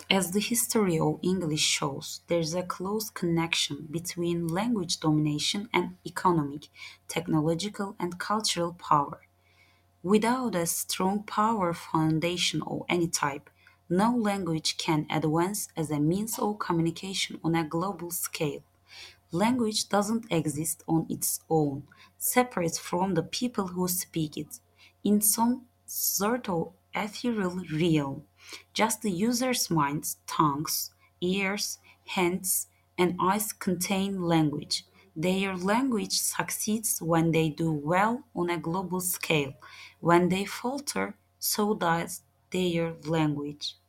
As the history of English shows, there is a close connection between language domination and economic, technological, and cultural power. Without a strong power foundation of any type, no language can advance as a means of communication on a global scale. Language doesn't exist on its own, separate from the people who speak it, in some sort of ethereal realm. Just the user's minds, tongues, ears, hands, and eyes contain language. Their language succeeds when they do well on a global scale. When they falter, so does their language.